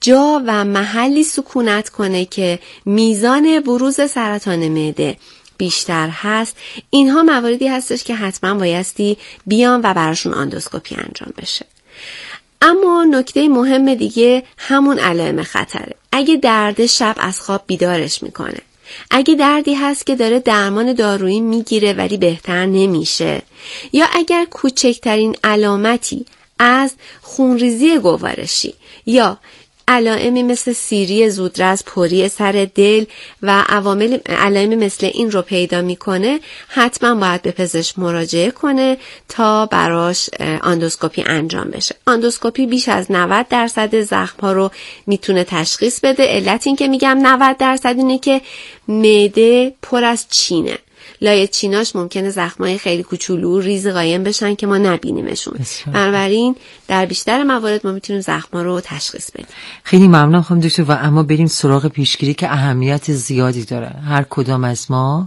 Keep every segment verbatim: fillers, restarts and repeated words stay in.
جا و محلی سکونت کنه که میزان بروز سرطان معده بیشتر هست، اینها مواردی هستش که حتما بایستی بیان و براشون آندوسکوپی انجام بشه. اما نکته مهم دیگه همون علائم خطره. اگه درد شب از خواب بیدارش میکنه، اگه دردی هست که داره درمان دارویی میگیره ولی بهتر نمیشه، یا اگر کوچکترین علامتی از خونریزی گوارشی یا علائمی مثل سیری زودرس، پوری سر دل و عوامل علائم مثل این رو پیدا میکنه، حتما باید به پزشک مراجعه کنه تا براش آندوسکوپی انجام بشه. آندوسکوپی بیش از نود درصد زخم‌ها رو میتونه تشخیص بده. علت این که میگم نود درصد اینه که معده پر از چینه. لایه چیناش ممکنه زخمای خیلی کوچولو ریز قایم بشن که ما نبینیمشون. بنابراین در بیشتر موارد ما میتونیم زخما رو تشخیص بدیم. خیلی ممنونم خانم دکتر. و اما بریم سراغ پیشگیری که اهمیت زیادی داره. هر کدام از ما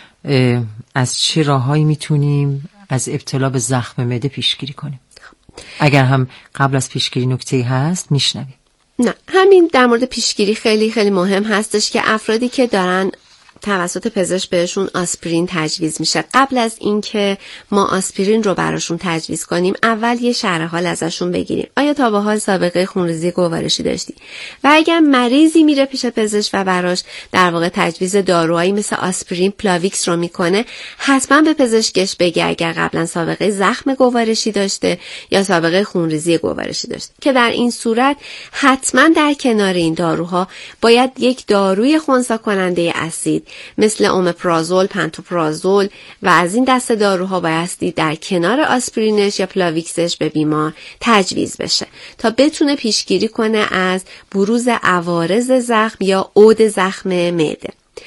از چه راههایی میتونیم از ابتلا به زخم معده پیشگیری کنیم؟ اگر هم قبل از پیشگیری نکته‌ای هست میشنویم. نه، همین در مورد پیشگیری خیلی خیلی مهم هستش که افرادی که دارن توسط پزشک بهشون آسپرین تجویز میشه، قبل از اینکه ما آسپرین رو براشون تجویز کنیم اول یه شرح حال ازشون بگیریم. آیا تا به حال سابقه خونریزی گوارشی داشتی؟ و اگر مریضی میره پیش پزشک و براش در واقع تجویز داروهایی مثل آسپرین، پلاویکس رو میکنه، حتما به پزشکش بگه اگر قبلا سابقه زخم گوارشی داشته یا سابقه خونریزی گوارشی داشته، که در این صورت حتما در کنار این داروها باید یک داروی خنثی کننده اسید مثل اومپرازول، پنتوپرازول و از این دسته داروها بایستی در کنار آسپرینش یا پلاویکسش به بیمار تجویز بشه تا بتونه پیشگیری کنه از بروز عوارض زخم یا عود زخم معده.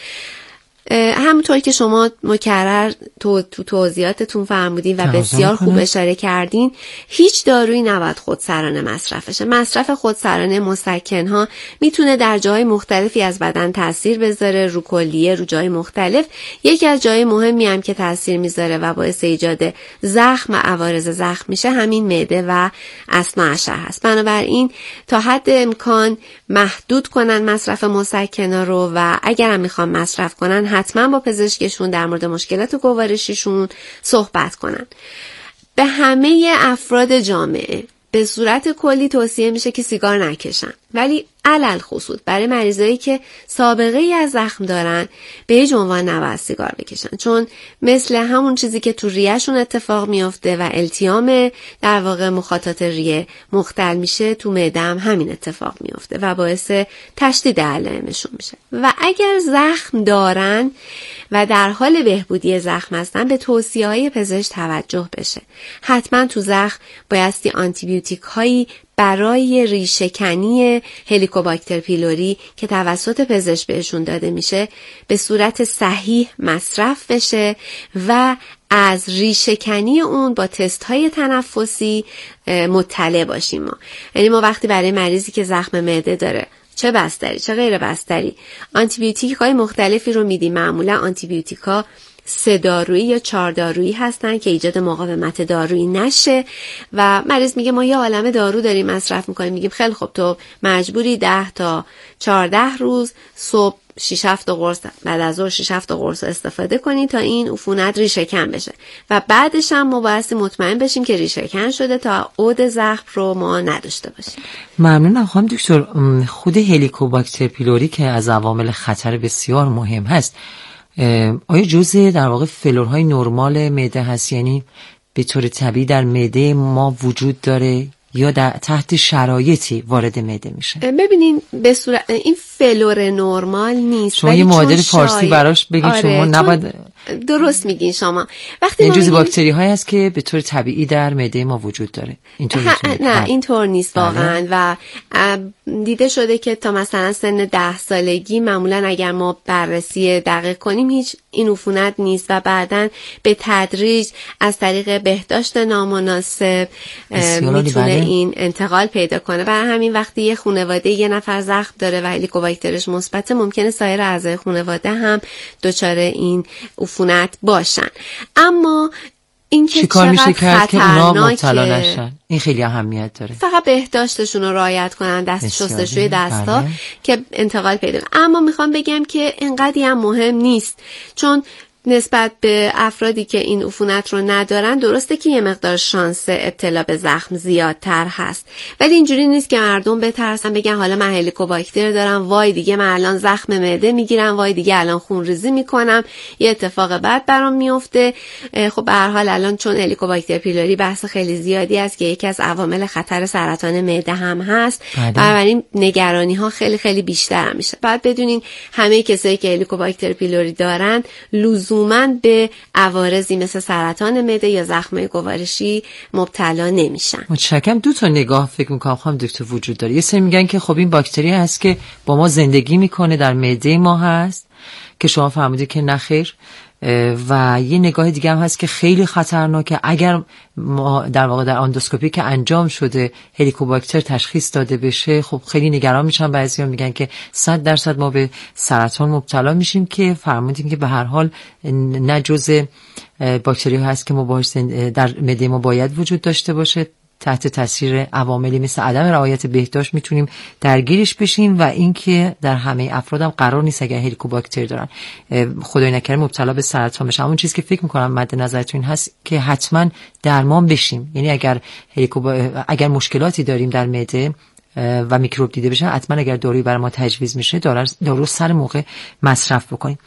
همونطور که شما مکرر تو تو توضیحاتتون فرمودین و بسیار خوب اشاره کردین، هیچ دارویی نباید خودسرانه مصرف بشه. مصرف خودسرانه مسکن‌ها میتونه در جای مختلفی از بدن تاثیر بذاره، رو کلیه، رو جای مختلف. یکی از جای مهمی هم که تاثیر میذاره و باعث ایجاد زخم و عوارض زخم میشه همین معده و اثنا عشر هست. بنابراین تا حد امکان محدود کنن مصرف مسکن‌ها رو و اگر هم میخوان مصرف کنن حتما با پزشکشون در مورد مشکلات گوارشیشون صحبت کنن. به همه افراد جامعه به صورت کلی توصیه میشه که سیگار نکشن، ولی علل خصوص برای مریضایی که سابقه ای از زخم دارن به هیچ عنوان نباید سیگار بکشن، چون مثل همون چیزی که تو ریهشون اتفاق میفته و التیام در واقع مخاطات ریه مختل میشه، تو معده هم همین اتفاق میفته و باعث تشدید علائمشون میشه. و اگر زخم دارن و در حال بهبودی زخم هستن به توصیه های پزشک توجه بشه. حتما تو زخم بایستی آنتی بیوتیک هایی برای ریشه‌کنی هلیکوباکتر پیلوری که توسط پزشک بهشون داده میشه به صورت صحیح مصرف بشه و از ریشه‌کنی اون با تست های تنفسی مطلع باشیم. ما یعنی ما وقتی برای مریضی که زخم معده داره، چه بستری چه غیر بستری، آنتی بیوتیک های مختلفی رو میدیم. معمولا آنتی بیوتیک ها سه دارویی یا چهار دارویی هستن که ایجاد مقاومت دارویی نشه و مریض میگه ما یه عالمه دارو داریم مصرف میکنیم. میگیم خیلی خب تو مجبوری ده تا چهارده روز صبح شش هفت قرص، بعد از ظهر شش هفت قرص استفاده کنی تا این عفونت ریشه کن بشه و بعدش هم ما بایستی مطمئن بشیم که ریشه کن شده تا عود زخم رو ما نداشته باشیم. ممنونم خانم دکتر. خود هلیکوباکتر پیلوری که از عوامل خطر بسیار مهم هست، آیا جزء در واقع فلورهای نرمال معده هست؟ یعنی به طور طبیعی در معده ما وجود داره یا در تحت شرایطی وارد معده میشه؟ ببینین به صورت این فلور نرمال نیست. شما یه معادل فارسی براش بگین. آره، شما نباید درست میگین شما. وقتی این جزء باکتری هایی هست که به طور طبیعی در معده ما وجود داره. اینطور نه اینطور نیست واقعا. و دیده شده که تا مثلا سن ده سالگی معمولا اگر ما بررسی دقیق کنیم هیچ این عفونت نیست و بعداً به تدریج از طریق بهداشت نامناسب میتونه این انتقال پیدا کنه. برای همین وقتی یه خانواده یه نفر زخم داره و هلیکوباکترش مثبت، ممکنه سایر اعضای خانواده هم دچار این عفونت باشن. اما این که چی کار میشه کرد که اونا مبتلا خطرناکه. نشن؟ این خیلی اهمیت داره. فقط بهداشتشون رو رعایت کنن، دست بسیار شستشوی عالی. دستا بله. که انتقال پیدا کنه. اما میخوام بگم که انقدی هم مهم نیست، چون نسبت به افرادی که این عفونت رو ندارن درسته که یه مقدار شانس ابتلا به زخم زیادتر هست، ولی اینجوری نیست که مردم بترسن بگن حالا من هلیکوباکتر دارم، وای دیگه من الان زخم معده میگیرم، وای دیگه الان خونریزی میکنم، یه اتفاق بد برام میفته. خب به هر حال الان چون هلیکوباکتر پیلوری بحث خیلی زیادی است که یکی از عوامل خطر سرطان معده هم هست، بنابراین نگرانی ها خیلی خیلی بیشتر میشه. بعد بدونین همه کسایی که هلیکوباکتر پیلوری دارن لزوما به عوارضی مثل سرطان معده یا زخم گوارشی مبتلا نمیشن. متشکرم. دو تا نگاه فکر میکنم خانم دکتر وجود داره. یه سری میگن که خب این باکتری هست که با ما زندگی میکنه، در معده ما هست، که شما فرمودید که نخیر. و یه نگاه دیگه هم هست که خیلی خطرناکه. اگر ما در واقع در اندوسکوپی که انجام شده هلیکوباکتر تشخیص داده بشه، خب خیلی نگران میشن. بعضیا میگن که صد درصد ما به سرطان مبتلا میشیم، که فرمودیم که به هر حال نه جزء باکتری هست که ما باهاش در معده ما باید وجود داشته باشه. تحت تاثیر عواملی مثل عدم رعایت بهداشت میتونیم درگیرش بشیم، و اینکه در همه افراد هم قرار نیست اگر هلیکوباکتر دارن خدای نکرده مبتلا به سرطان بشن. اون چیزی که فکر میکنم مد نظرتون هست که حتما درمان بشیم. یعنی اگر هلیکوبا... اگر مشکلاتی داریم در معده و میکروب دیده بشن، حتما اگر دارویی برای ما تجویز میشه دارو سر موقع مصرف بکنیم.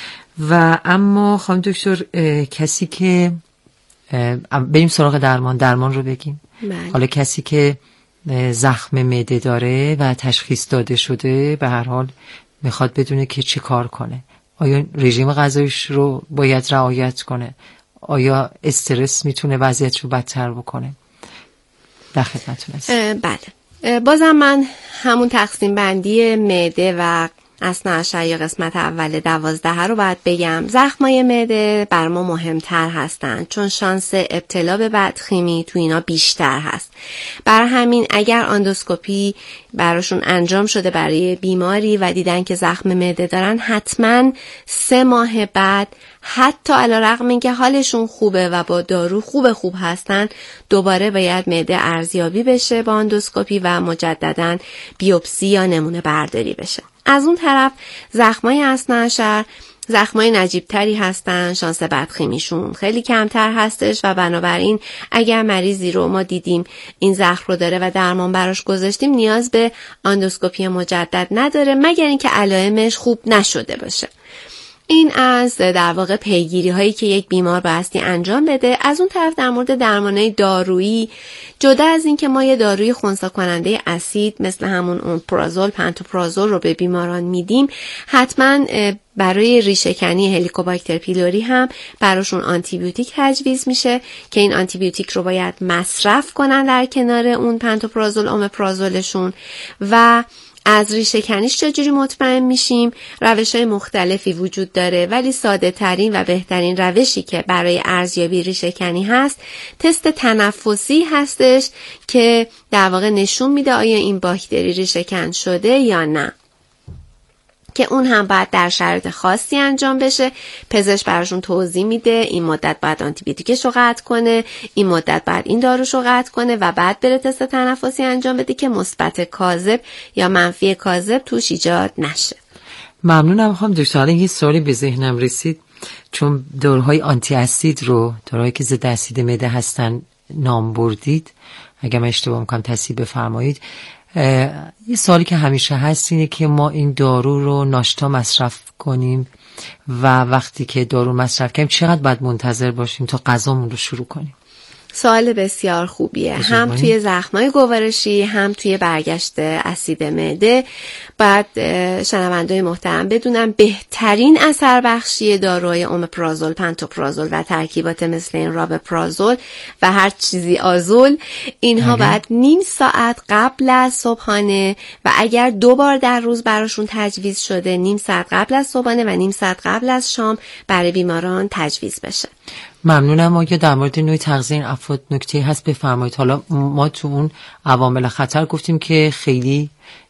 و اما خانم دکتر، کسی که بریم سراغ درمان درمان رو بگیم. بله. حالا کسی که زخم معده داره و تشخیص داده شده، به هر حال میخواد بدونه که چی کار کنه. آیا رژیم غذاییش رو باید رعایت کنه؟ آیا استرس میتونه وضعیت رو بدتر بکنه؟ در خدمتتون هستم. بله، بازم من همون تقسیم بندی معده و اثنا عشر یا قسمت اول دوازده رو باید بگم. زخمای معده بر ما مهمتر هستن، چون شانس ابتلا به بدخیمی تو اینا بیشتر هست. برای همین اگر اندوسکوپی براشون انجام شده برای بیماری و دیدن که زخم معده دارن، حتما سه ماه بعد، حتی علیرغم اینکه حالشون خوبه و با دارو خوب خوب هستن، دوباره باید معده ارزیابی بشه با اندوسکوپی و مجددا بیوپسی یا نمونه برداری بشه. از اون طرف زخمای اثنا عشر زخمای نجیبتری هستن، شانس بدخیمیشون خیلی کمتر هستش و بنابراین اگر مریضی رو ما دیدیم این زخم رو داره و درمان براش گذاشتیم، نیاز به اندوسکوپی مجدد نداره، مگر اینکه علائمش خوب نشده باشه. این از در واقع پیگیری هایی که یک بیمار بایستی انجام بده. از اون طرف در مورد درمانهای دارویی، جدا از این که ما یه داروی خنثی کننده اسید مثل همون اومپرازول، پنتوپرازول رو به بیماران میدیم، حتما برای ریشه‌کنی هلیکوباکتر پیلوری هم براشون آنتی بیوتیک تجویز میشه که این آنتی بیوتیک رو باید مصرف کنن در کنار اون پنتوپرازول اومپرازولشون. و از ریشه کنیش چجوری مطمئن میشیم؟ روش‌های مختلفی وجود داره، ولی ساده ترین و بهترین روشی که برای ارزیابی ریشه کنی هست تست تنفسی هستش که در واقع نشون میده آیا این باکتری ریشه کن شده یا نه، که اون هم باید در شرایط خاصی انجام بشه. پزشک براشون توضیح میده این مدت باید آنتی بیوتیکش رو قطع کنه، این مدت باید این داروش رو قطع کنه و بعد بره تست تنفسی انجام بده که مثبت کاذب یا منفی کاذب توش ایجاد نشه. ممنونم خانم دکتر. حالا یه سوالی به ذهنم رسید، چون داروهای آنتی اسید رو، داروهایی که ضد اسید معده هستن، نام بردید. اگه من اشتباه میکنم تصحیح بفرمایید. یه سوالی که همیشه هست اینه که ما این دارو رو ناشتا مصرف کنیم و وقتی که دارو مصرف کنیم چقدر باید منتظر باشیم تا غذامون رو شروع کنیم؟ سوال بسیار خوبیه. هم توی زخمای گوارشی هم توی برگشت اسید معده. بعد شنونده‌های محترم بدونم بهترین اثر بخشی داروهای اومپرازول، پنتوپرازول و ترکیبات مثل این رابپرازول و هر چیزی آزول، اینها بعد نیم ساعت قبل از صبحانه و اگر دو بار در روز براشون تجویز شده نیم ساعت قبل از صبحانه و نیم ساعت قبل از شام برای بیماران تجویز بشه. ممنونم. آیا در مورد نوع تغذیه این افراد نکته هست بفرمایید؟ حالا ما تو اون عوامل خطر گفتیم که خیلی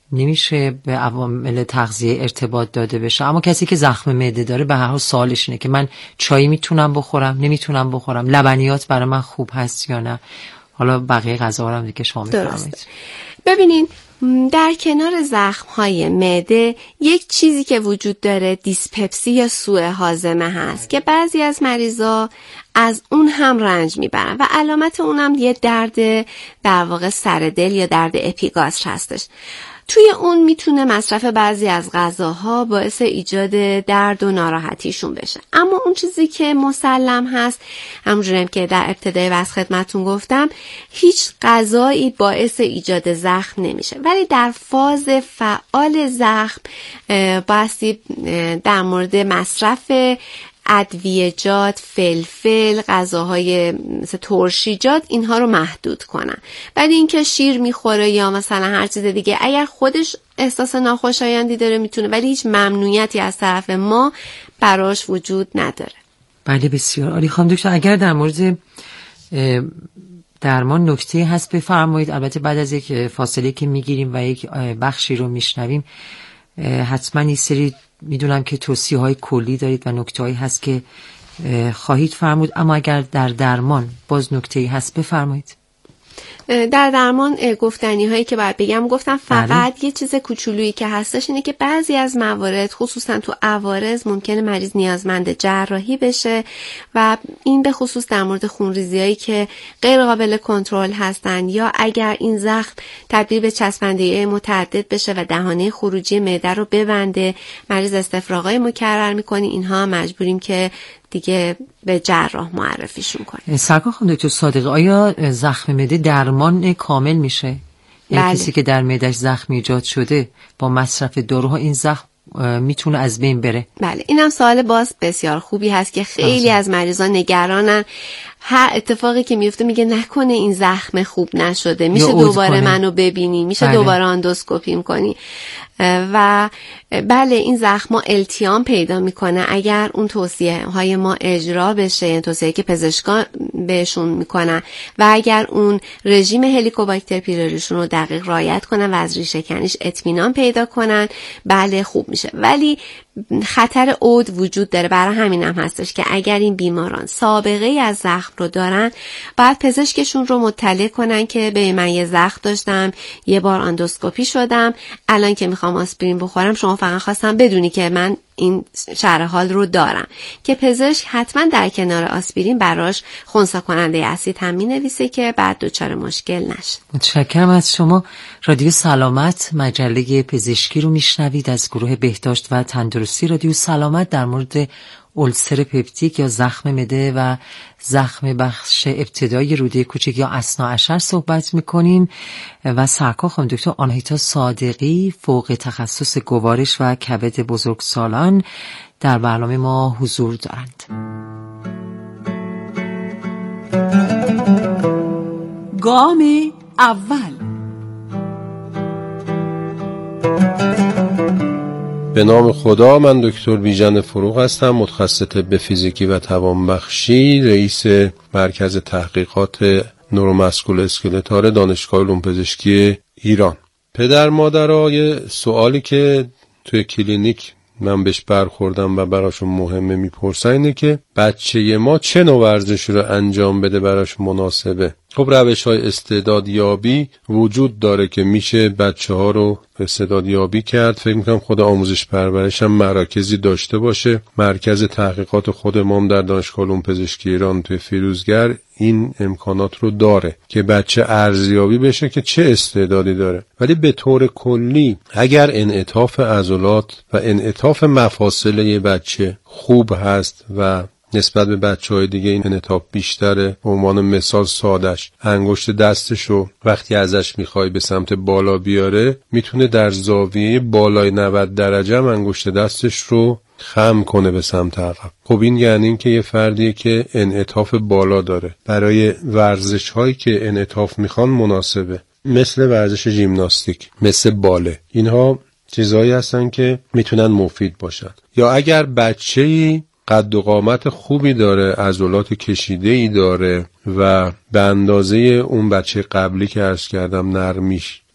نمیشه به عوامل تغذیه ارتباط داده بشه، اما کسی که زخم معده داره به هر حال سوالش اینه که من چای میتونم بخورم، نمیتونم بخورم، لبنیات برای من خوب هست یا نه. حالا بقیه غذاها هم دیگه شما میفرمایید. ببینین در کنار زخم‌های معده یک چیزی که وجود داره دیسپپسی یا سوء هاضمه هست که بعضی از مریضا از اون هم رنج میبرن و علامت اونم یه درد در واقع سر دل یا درد اپیگاستر هستش. توی اون میتونه مصرف بعضی از غذاها باعث ایجاد درد و ناراحتیشون بشه. اما اون چیزی که مسلم هست، همونجوریم که در ابتدای بحث خدمتون گفتم، هیچ غذایی باعث ایجاد زخم نمیشه، ولی در فاز فعال زخم بایستی در مورد مصرف ادویه‌جات، فلفل، غذاهای مثل ترشیجات اینها رو محدود کنن. بعد اینکه شیر میخوره یا مثلا هر چیز دیگه، اگر خودش احساس ناخوشایندی داره میتونه، ولی هیچ ممنوعیتی از طرف ما براش وجود نداره. بله بسیار عالی. خانم دکتر اگر در مورد درمان نکته هست بفرمایید. البته بعد از یک فاصله که میگیریم و یک بخشی رو میشنویم حتما این سری میدونم که توصیه های کلی دارید و نکته هایی هست که خواهید فرمود، اما اگر در درمان باز نکته هست بفرمایید. در درمان گفتنی هایی که باید بگم گفتم، فقط بله. یه چیز کوچولویی که هستش اینه که بعضی از موارد خصوصا تو عوارض ممکنه مریض نیازمند جراحی بشه و این به خصوص در مورد خونریزی هایی که غیر قابل کنترل هستن یا اگر این زخم تبدیل به چسبندگی متعدد بشه و دهانه خروجی معده رو ببنده، مریض استفراغای مکرر میکنه، اینها مجبوریم که دیگه به جراح معرفیشون کنیم. سرکار خانم دکتر صادقی، آیا زخم معده درمان کامل میشه؟ یعنی بله. کسی که در معده‌اش زخم ایجاد شده با مصرف داروها این زخم میتونه از بین بره؟ بله، اینم سوال باز بسیار خوبی هست که خیلی از مریضان نگرانن. هر اتفاقی که میفته میگه نکنه این زخم خوب نشده، میشه دوباره منو ببینی، میشه بله. دوباره اندوسکوپیم کنی. و بله این زخم ها التیام پیدا میکنه اگر اون توصیه های ما اجرا بشه، یعنی توصیه که پزشکان بهشون میکنن و اگر اون رژیم هلیکوباکتر پیلوریشون رو دقیق رعایت کنن و از ریشه کنیش اطمینان پیدا کنن، بله خوب میشه. ولی خطر عود وجود داره، برای همین هم هستش که اگر این بیماران سابقه از زخم رو دارن باید پزشکشون رو مطلع کنن که به من یه زخم داشتم، یه بار اندوسکوپی شدم، الان که میخوام آسپرین بخورم شما فقط خواستم بدونی که من این شرح حال رو دارم، که پزشک حتما در کنار آسپرین براش خنثی کننده اسید هم مینویسه که بعد دچار مشکل نشه. متشکرم از شما. رادیو سلامت مجله پزشکی رو میشنوید از گروه بهداشت و تندرستی رادیو سلامت. در مورد اولسر پپتیک یا زخم معده و زخم بخش ابتدایی روده کوچک یا اثناعشر صحبت میکنیم و سرکار خانم دکتر آناهیتا صادقی فوق تخصص گوارش و کبد بزرگسالان در برنامه ما حضور دارند. گام اول. به نام خدا، من دکتر بیژن فروغ هستم، متخصص طب فیزیکی و توانبخشی، رئیس مرکز تحقیقات نوروماسکول اسکلتال دانشگاه علوم پزشکی ایران. پدر مادرای سوالی که توی کلینیک من بهش برخوردم و براشون مهمه میپرسن اینه که بچه ما چه نوع ورزشی رو انجام بده براش مناسبه. خب روش های استعدادیابی وجود داره که میشه بچه ها رو استعدادیابی کرد. فکر میکنم خود آموزش پرورش هم مراکزی داشته باشه. مرکز تحقیقات خود ما در دانشگاه علوم پزشکی ایران توی فیروزگر این امکانات رو داره که بچه ارزیابی بشه که چه استعدادی داره. ولی به طور کلی اگر انعطاف عضلات و انعطاف مفاصل یه بچه خوب هست و نسبت به بچه‌های دیگه این انعطاف بیشتره، به عنوان مثال سادش انگشت دستشو وقتی ازش میخوای به سمت بالا بیاره میتونه در زاویه بالای نود درجه هم انگشت دستش رو خم کنه به سمت عقب. خب این یعنی این که یه فردیه که انعطاف بالا داره، برای ورزش هایی که انعطاف میخوان مناسبه، مثل ورزش ژیمناستیک، مثل باله. اینها چیزهایی هستن که میتونن مفید باشن. یا اگر بچه‌ای قد و قامت خوبی داره، عضلات کشیده‌ای داره و به اندازه اون بچه قبلی که عرض کردم نرمیش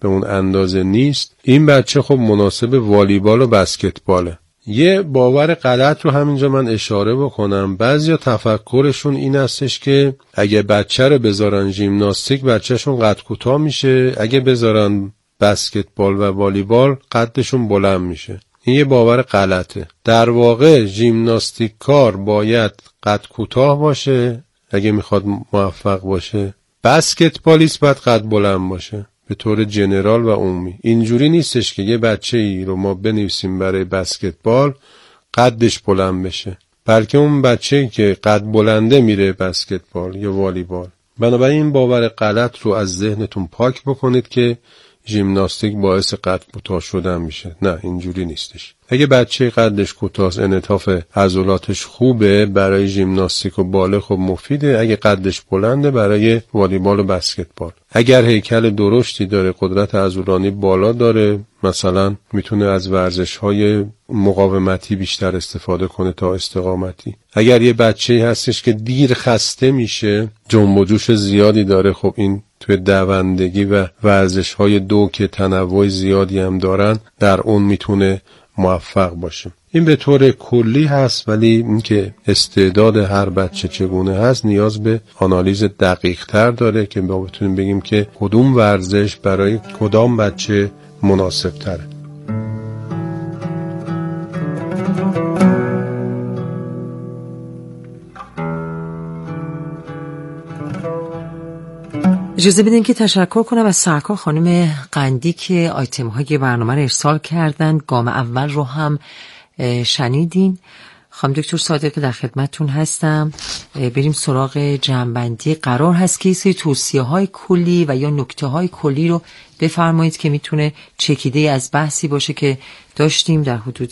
به اون اندازه نیست، این بچه خب مناسب والیبال و بسکتباله. یه باور غلط رو همینجا من اشاره بکنم. بعضیا تفکرشون این هستش که اگه بچه رو بذارن ژیمناستیک بچهشون قد کوتاه میشه، اگه بذارن بسکتبال و والیبال قدشون بلند میشه. این یه باور غلطه. در واقع ژیمناستیک کار باید قد کوتاه باشه اگه میخواد موفق باشه، بسکتبالیست باید قد بلند باشه به طور جنرال و عمومی. اینجوری نیستش که یه بچه ای رو ما بنویسیم برای بسکتبال قدش بلند بشه، بلکه اون بچه‌ای که قد بلنده میره بسکتبال یا والیبال. بنابراین این باور غلط رو از ذهنتون پاک بکنید که ژیمناستیک باعث قد کوتاه شدن میشه. نه، اینجوری نیستش. اگه بچه قدش کوتاه، انعطاف عضلاتش خوبه، برای ژیمناستیک و باله خب مفیده. اگه قدش بلنده برای والیبال و بسکتبال. اگر هیکل درشتی داره، قدرت عضلانی بالا داره، مثلا میتونه از ورزش‌های مقاومتی بیشتر استفاده کنه تا استقامتی. اگر یه بچه‌ای هستش که دیر خسته میشه، جنب و جوش زیادی داره، خب این توی دوندگی و ورزش‌های دو که تنوع زیادی هم دارن، در اون میتونه موفق باشه. این به طور کلی هست، ولی اینکه استعداد هر بچه چگونه هست نیاز به آنالیز دقیق تر داره که ما بتونیم بگیم که کدوم ورزش برای کدام بچه مناسب تره. اجازه بدین که تشکر کنم از سرکار خانم قندی که آیتم های برنامه رو ارسال کردن. گام اول رو هم شنیدین. خانم دکتر صادق که در خدمتتون هستم. بریم سراغ جمع‌بندی. قرار هست که سری توصیه های کلی و یا نکته های کلی رو بفرمایید که میتونه چکیده از بحثی باشه که داشتیم. در حدود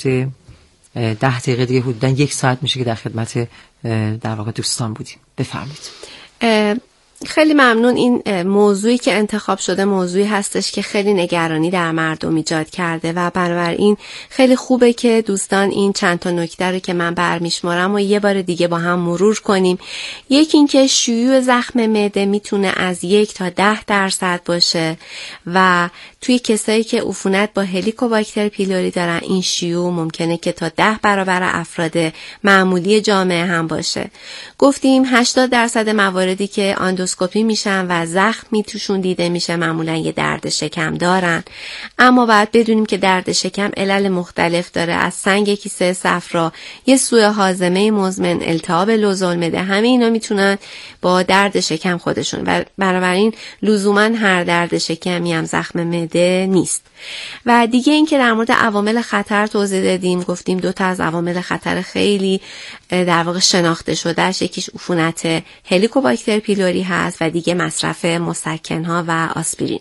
ده دقیقه دیگه حدوداً یک ساعت میشه که در خدمت در واقع دوستان بودیم. بفرمایید. خیلی ممنون. این موضوعی که انتخاب شده موضوعی هستش که خیلی نگرانی در مردم ایجاد کرده و بنابراین خیلی خوبه که دوستان این چند تا نکته رو که من برمیشمارم و یه بار دیگه با هم مرور کنیم. یکی این که شیوع زخم معده میتونه از یک تا ده درصد باشه و توی کسایی که عفونت با هلیکوباکتر پیلوری دارن این شیوع ممکنه که تا ده برابر افراد معمولی جامعه هم باشه. گفتیم هشتاد درصد مواردی که اندوسکوپی میشن و زخمی توشون دیده میشه معمولا یه درد شکم دارن، اما باید بدونیم که درد شکم علل مختلف داره، از سنگ کیسه صفرا، یه سوء هاضمه مزمن، التهاب لوزالمعده، همه اینا میتونن با درد شکم خودشون و بنابراین لزوما هر درد شکمی هم زخم معده نیست. و دیگه این که در مورد عوامل خطر توضیح دادیم. گفتیم دو تا از عوامل خطر خیلی در واقع شناخته شدهش، یکیش عفونت هلیکوباکتر پیلوری هست و دیگه مصرف مسکن‌ها و آسپرین.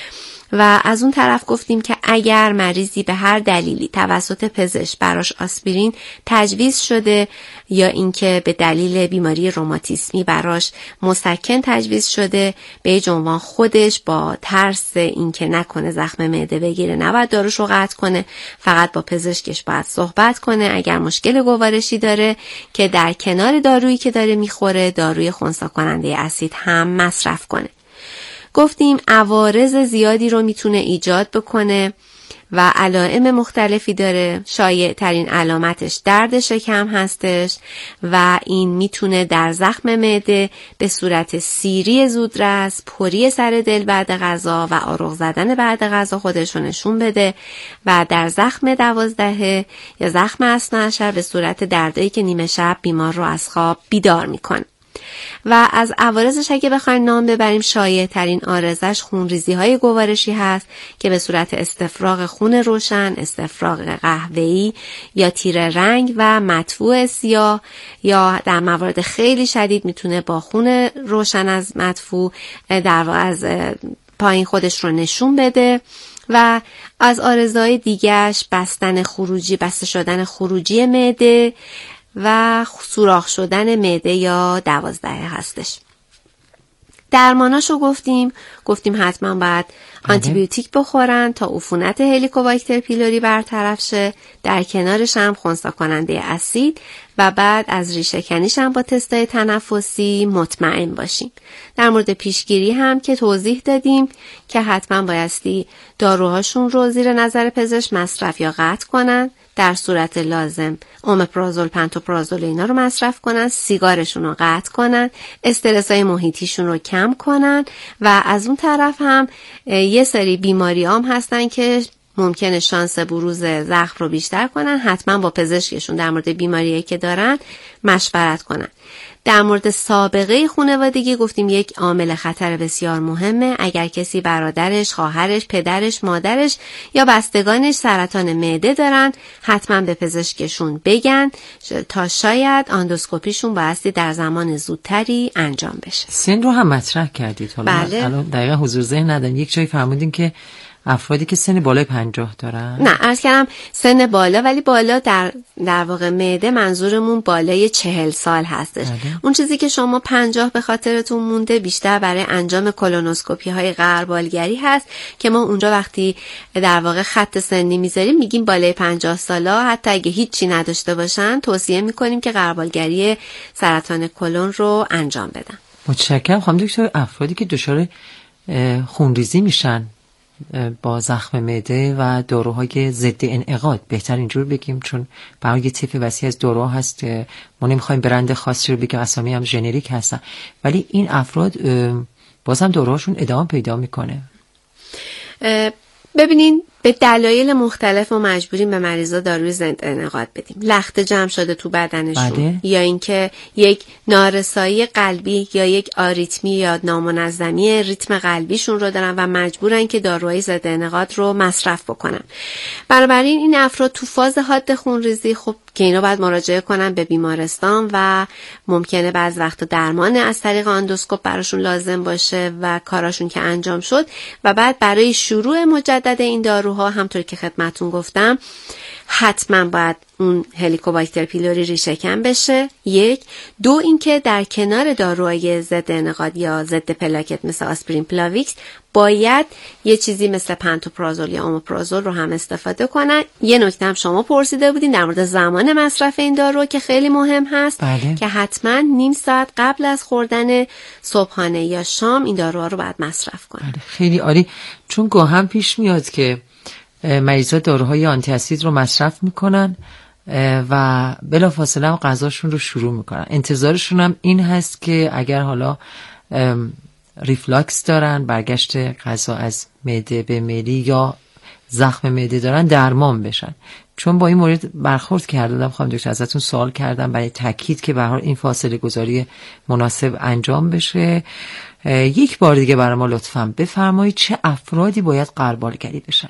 و از اون طرف گفتیم که اگر مریضی به هر دلیلی توسط پزشک براش آسپرین تجویز شده یا اینکه به دلیل بیماری روماتیسمی براش مسکن تجویز شده، به عنوان خودش با ترس اینکه نکنه زخم معده بگیره نباید داروش رو قطع کنه، فقط با پزشکش باید صحبت کنه. اگر مشکل گوارشی داره که در کنار دارویی که داره میخوره داروی خنثی کننده اسید هم مصرف کنه. گفتیم عوارض زیادی رو میتونه ایجاد بکنه و علائم مختلفی داره. شایع ترین علامتش درد شکم هستش و این میتونه در زخم معده به صورت سیری زودرس، پری سر دل بعد غذا و آروغ زدن بعد غذا خودش رو نشون بده و در زخم دوازدهه یا زخم اثنا عشر به صورت دردایی که نیمه شب بیمار رو از خواب بیدار میکنه. و از عوارضش اگه بخوایم نام ببریم، شایع ترین عارضش خونریزی های گوارشی هست که به صورت استفراغ خون روشن، استفراغ قهوه‌ای یا تیره رنگ و مدفوع سیاه، یا در موارد خیلی شدید میتونه با خون روشن از مدفوع در واقع از پایین خودش رو نشون بده. و از عارضهای دیگهش بستن خروجی، بسته شدن خروجی معده و سوراخ شدن معده یا دوازدهه هستش. درماناشو گفتیم گفتیم حتما باید آنتی بیوتیک بخورن تا عفونت هلیکوباکتر پیلوری برطرف شه، در کنارش هم خنثی کننده اسید و بعد از ریشه کنیش هم با تستای تنفسی مطمئن باشیم. در مورد پیشگیری هم که توضیح دادیم که حتما بایستی داروهاشون رو زیر نظر پزشک مصرف یا قطع کنن، در صورت لازم اومپرازول، پنتوپرازول اینا رو مصرف کنن، سیگارشون رو قطع کنن، استرسای محیطیشون رو کم کنن و از اون طرف هم یه سری بیماری هم هستن که ممکنه شانس بروز زخم رو بیشتر کنن، حتما با پزشکشون در مورد بیماریایی که دارن مشورت کنن. در مورد سابقه خانوادگی گفتیم یک عامل خطر بسیار مهمه. اگر کسی برادرش، خواهرش، پدرش، مادرش یا بستگانش سرطان معده دارن حتما به پزشکشون بگن تا شاید اندوسکوپیشون بایستی در زمان زودتری انجام بشه. سن رو هم مطرح کردید. حالا بله. الان دقیقا حضور ذهن ندارم. یک جایی فرمودین که افرادی که سن بالای پنجاه دارن. نه عرض کردم سن بالا، ولی بالا در در واقع معده منظورمون بالای چهل سال هستش. بله. اون چیزی که شما پنجاه به خاطرتون مونده بیشتر برای انجام کولونوسکوپی های غربالگری هست که ما اونجا وقتی در واقع خط سنی میذاریم میگیم بالای پنجاه سالا، حتی اگه هیچی نداشته باشن توصیه میکنیم که غربالگری سرطان کلون رو انجام بدن. متشکرم. خانم دکتر، افرادی که دچار خونریزی میشن با زخم معده و داروهای ضد انعقاد، بهتر اینجور بگیم چون برای یه طیف وسیع از داروها هست، ما نمیخوایم برند خاصی رو بگیم، اسامی هم ژنریک هستن، ولی این افراد بازم داروهاشون ادامه پیدا میکنه. ببینین به دلایل مختلف ما مجبوریم به مریضا داروی ضد انعقاد بدیم. لخت جمع شده تو بدنشون، بله. یا اینکه یک نارسایی قلبی یا یک آریتمی یا نامنظمی ریتم قلبیشون رو دارن و مجبورن که داروهای ضد انعقاد رو مصرف بکنن. بنابراین این افراد تو فاز حاد خونریزی خب که اینا باید مراجعه کنن به بیمارستان و ممکنه بعض وقتا درمان از طریق اندوسکوپ براشون لازم باشه و کاراشون که انجام شد و بعد برای شروع مجدد این داروها همطور که خدمتون گفتم حتما باید اون هلیکوباکتر پیلوری ریشه کن بشه. یک دو اینکه در کنار داروهای ضد انعقاد یا ضد پلاکت مثل آسپرین پلاویکس باید یه چیزی مثل پنتوپرازول یا اومپرازول رو هم استفاده کنن. یه نکته هم شما پرسیده بودین در مورد زمان مصرف این دارو که خیلی مهم هست. بله. که حتما نیم ساعت قبل از خوردن صبحانه یا شام این داروها رو باید مصرف کنن. بله. خیلی عالی، چون گاهم پیش میاد که مریضا داروهای آنتی اسید رو مصرف میکنن و بلافاصله هم غذاشون رو شروع میکنن. انتظارشون هم این هست که اگر حالا ریفلاکس دارن، برگشت غذا از معده به معده یا زخم معده دارن، درمان بشن. چون با این مورد برخورد کردم خانم دکتر، ازتون سوال کردم برای تاکید که به هر حال این فاصله گذاری مناسب انجام بشه. یک بار دیگه برای ما لطفاً بفرمایید چه افرادی باید غربالگری بشن؟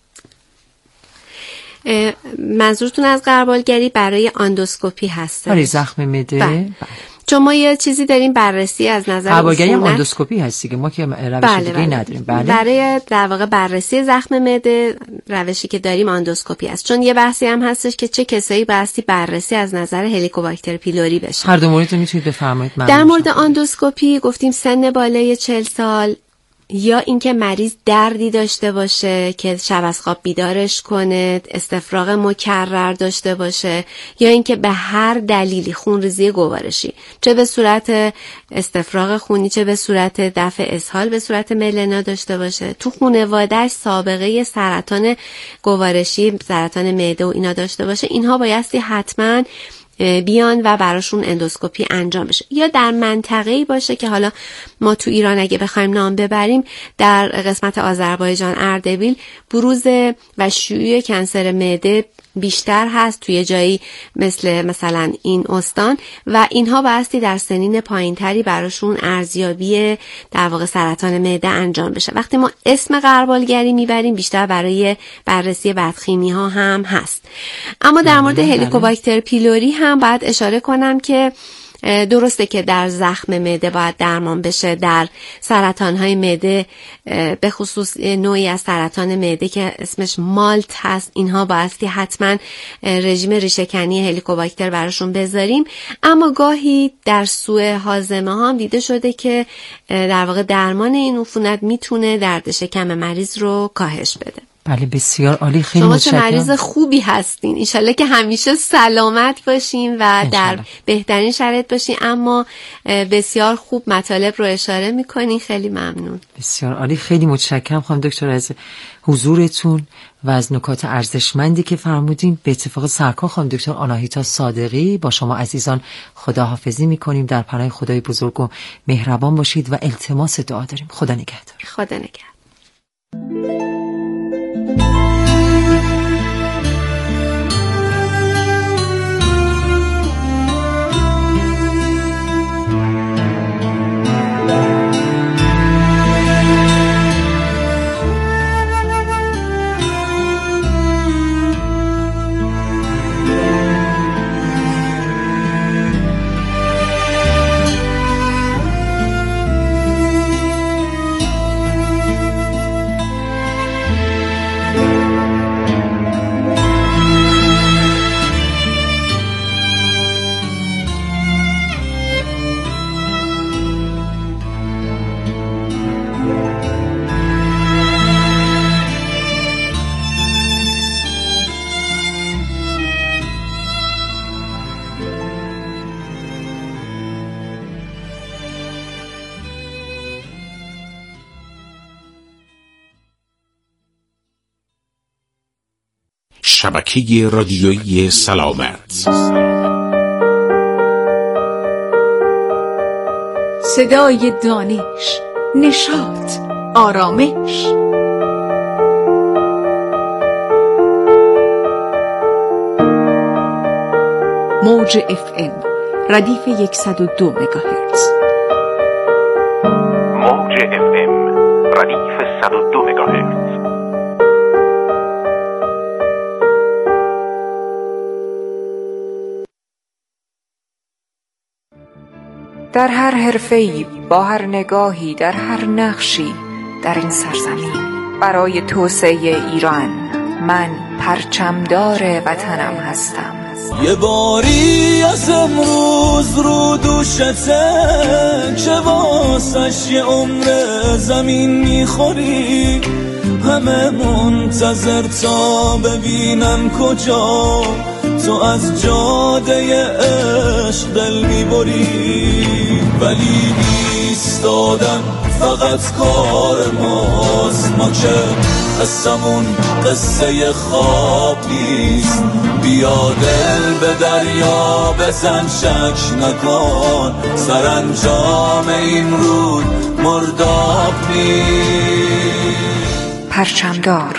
منظورتون از غربالگری برای اندوسکوپی هست؟ برای زخم معده. بله. چون ما یه چیزی داریم بررسی از نظر غربالگری هم اندوسکوپی هستی که ما که روش بله دیگه بله. نداریم. بله. برای در واقع بررسی زخم معده روشی که داریم اندوسکوپی است. چون یه بحثی هم هستش که چه کسایی بایستی بررسی از نظر هلیکوباکتر پیلوری بشه. هر دو مورد رو میتونید بفرمایید. در مورد اندوسکوپی گفتیم سن بالای چهل سال، یا اینکه مریض دردی داشته باشه که شب از خواب بیدارش کنه، استفراغ مکرر داشته باشه، یا اینکه به هر دلیلی خونریزی گوارشی، چه به صورت استفراغ خونی چه به صورت دفع اسهال به صورت ملنا داشته باشه، تو خانواده‌اش سابقه سرطان گوارشی، سرطان معده و اینا داشته باشه، اینها بایستی حتما بیان و براشون اندوسکوپی انجام بشه. یا در منطقه‌ای باشه که حالا ما تو ایران اگه بخوایم نام ببریم، در قسمت آذربایجان اردبیل بروز و شیوع کنسر معده بیشتر هست توی جایی مثل مثلا این استان و اینها بایستی در سنین پایینتری براشون ارزیابی در واقع سرطان معده انجام بشه. وقتی ما اسم غربالگری میبریم بیشتر برای بررسی بدخیمی ها هم هست. اما در مورد هلیکوباکتر پیلوری هم باید اشاره کنم که درسته که در زخم معده باید درمان بشه، در سرطان‌های معده به خصوص نوعی از سرطان معده که اسمش مالت هست، اینها بایستی حتما رژیم ریشه‌کنی هلیکوباکتر براشون بذاریم. اما گاهی در سوء هاضمه ها هم دیده شده که در واقع درمان این عفونت میتونه درد شکم مریض رو کاهش بده. بله بسیار عالی، خیلی شما متشکرم. چه مریض خوبی هستین، انشالله که همیشه سلامت باشین و انشالله در بهترین شرایط باشین. اما بسیار خوب مطالب رو اشاره میکنین، خیلی ممنون. بسیار عالی، خیلی متشکرم خانم دکتر از حضورتون و از نکات ارزشمندی که فرمودین. به اتفاق سرکار خانم دکتر آناهیتا صادقی با شما عزیزان خداحافظی میکنیم. در پناه خدای بزرگ و مهربان باشید و التماس دعا داریم. خدا نگهدار. خدا نگهدار. شبکه رادیویی سلامت، صدای دانش، نشاط، آرامش. موج اف ام ردیف صد و دو مگاهرتز. موج اف ام ردیف صد و دو مگاهرتز. در هر حرفه‌ای، با هر نگاهی، در هر نقشی در این سرزمین برای توسعه ایران من پرچمدار وطنم هستم. یه باری از امروز رو دوشته که واسش یه عمر زمین میخوری، همه منتظر تا ببینن کجا تو از جاده عشق دل میبری. ولی ایستادن فقط کار ماست، ما که قصمون قصه خواب نیست. بیا دل به دریا بزن، شک نکن سرانجام این رود مرداب نیست. پرچمدار.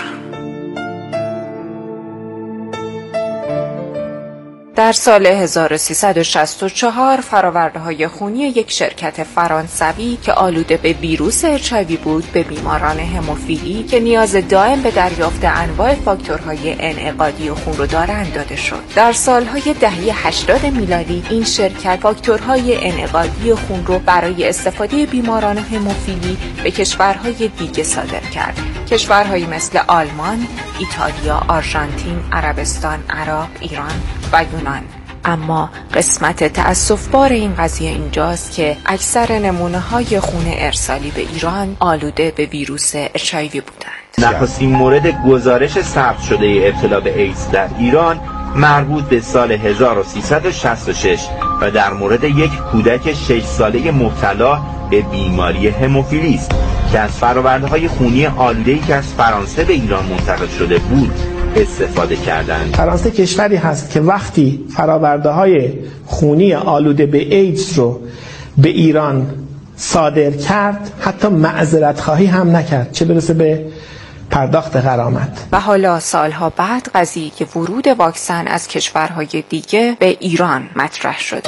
در سال هزار و سیصد و شصت و چهار فرآورده‌های خونی یک شرکت فرانسوی که آلوده به ویروس اچ آی وی بود به بیماران هموفیلی که نیاز دائم به دریافت انواع فاکتورهای انعقادی خون رو دارند داده شد. در سالهای دهه هشتاد میلادی این شرکت فاکتورهای انعقادی خون رو برای استفاده بیماران هموفیلی به کشورهای دیگه صادر کرد. کشورهایی مثل آلمان، ایتالیا، آرژانتین، عربستان، عراق، ایران و یونان. اما قسمت تأسف‌بار این قضیه اینجاست که اکثر نمونه‌های خون ارسالی به ایران آلوده به ویروس اچ آی وی بودند. نخستین مورد گزارش ثبت شده ابتلا به ایدز در ایران مربوط به سال هزار و سیصد و شصت و شش و در مورد یک کودک شش ساله مبتلا به بیماری هموفیلی است که از فرآورده‌های خونی آلوده‌ای که از فرانسه به ایران منتقل شده بود استفاده کردند. فرانسه کشوری هست که وقتی فرآورده‌های خونی آلوده به ایدز رو به ایران صادر کرد حتی معذرت خواهی هم نکرد، چه برسه به پرداخت غرامت. و حالا سالها بعد قضیه که ورود واکسن از کشورهای دیگه به ایران مطرح شده.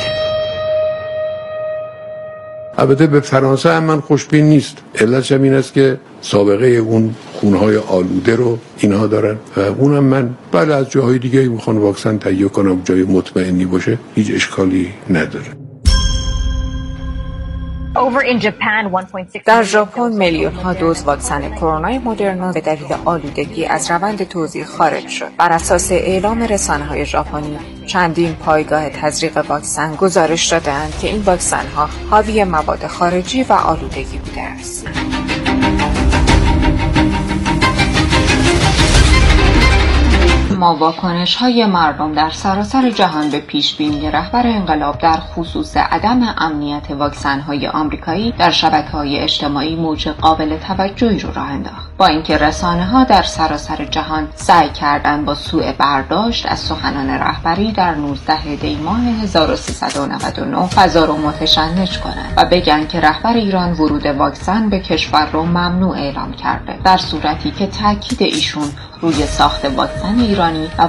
البته به فرانسه هم من خوشبین نیست. علتش هم این است که سابقه اون خونهای آلوده رو اینها دارن و اونم من بعد از جاهای دیگه میخوان واکسن تهیه کنم جای مطمئنی باشه هیچ اشکالی نداره. در ژاپن میلیون ها دوز واکسن کرونا مدرنا به دلیل آلودگی از روند توزیع خارج شد. بر اساس اعلام رسانه‌های ژاپنی، چندین پایگاه تزریق واکسن گزارش دادند که این واکسن ها حاوی مواد خارجی و آلودگی بوده است. ما واکنش‌های مردم در سراسر جهان به پیشبینی رهبر انقلاب در خصوص عدم امنیت واکسن‌های آمریکایی در شبکه‌های اجتماعی موج قابل توجهی رو راه انداخت. با اینکه رسانه‌ها در سراسر جهان سعی کردند با سوء برداشت از سخنان رهبری در نوزدهم دی ماه هزار و سیصد و نود و نه فضا رو متشنج کنند و بگن که رهبر ایران ورود واکسن به کشور رو ممنوع اعلام کرده، در صورتی که تاکید ایشون روی ساخت واکسن ایرانی و